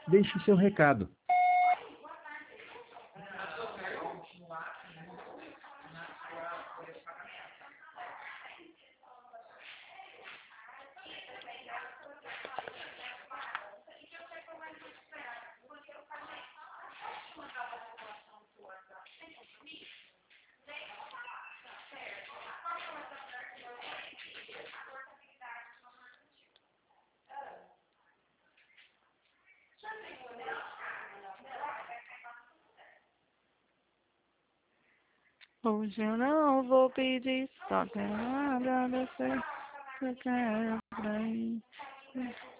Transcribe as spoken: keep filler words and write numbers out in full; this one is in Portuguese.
Deixe seu recado. Hoje eu não vou pedir, só quero agradecer. Eu quero pra ir.